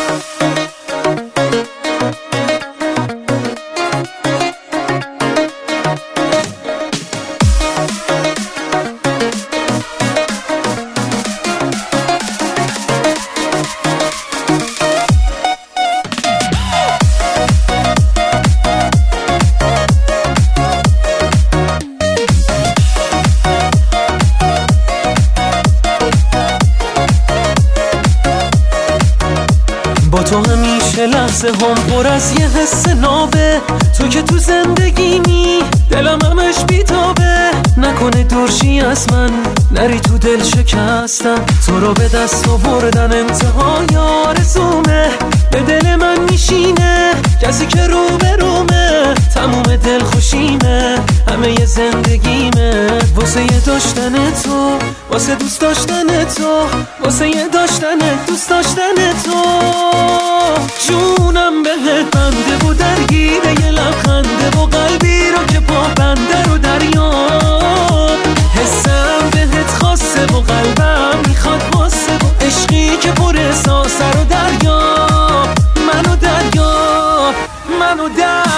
با تو همیشه لحظه هم پر از یه حس نابه، تو که تو زندگیمی دلم همش بیتابه. نکنه دورشی از من نری تو دل شکستن، تو رو به دست آوردن انتهای آرزومه. به دل من میشینه کسی که رو به رومه، تموم دل خوشیمه همه ی زندگیمه. واسه یه داشتن تو، واسه دوست داشتن تو، واسه یه داشتن دوست داشتن تو. جونم بهت بنده و درگیره یه لبخنده و قلبی رو که پا بنده رو دریاب. حسم بهت خاصه و قلبم میخواد واسه و عشقی که پر احساسه رو دریاب. منو دریاب، منو دریاب.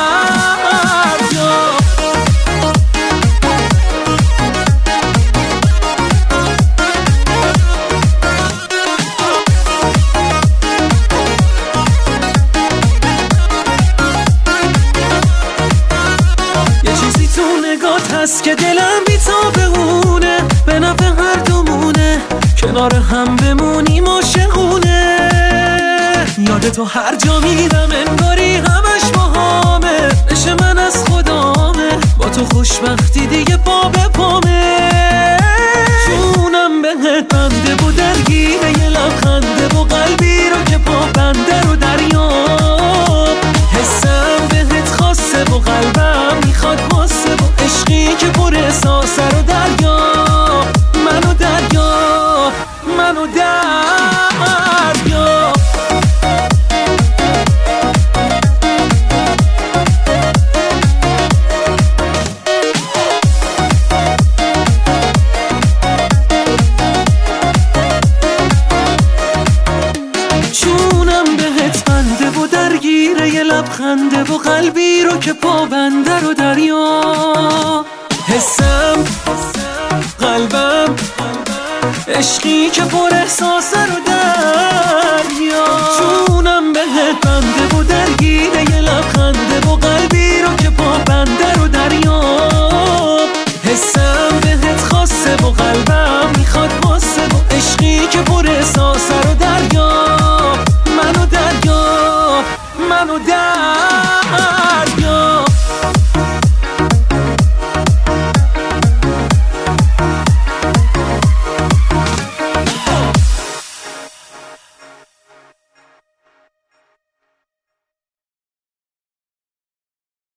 هست که دلم بی‌تابه اونه، به نفع هر دومونه، کنار هم بمونیم عاشقونه. یاد تو هر جا میرم انگاری همش باهامه، عشق من از خدامه، با تو خوشبختی دیگه پا به پامه. جونم بهت بنده و درگیره یه لبخنده و قلبی رو که پا بنده رو دریاب. حسم بهت خاصه و قلبم میخواد واسه و عشقی که پر احساسه رو دریاب. منو دریاب، منو دریاب. جونم بهت بنده و درگیره یه لبخنده و قلبی رو که پا بنده رو دریاب. حسم قلبم عشقی که پر احساسه رو دریاب. جونم بهت بنده و درگیره یه لبخنده و قلبی رو که پا بنده رو دریاب. حسم بهت خاصه و قلبم میخواد واسه و عشقی که پر احساسه رو دریاب. منو دریاب، منو دریاب.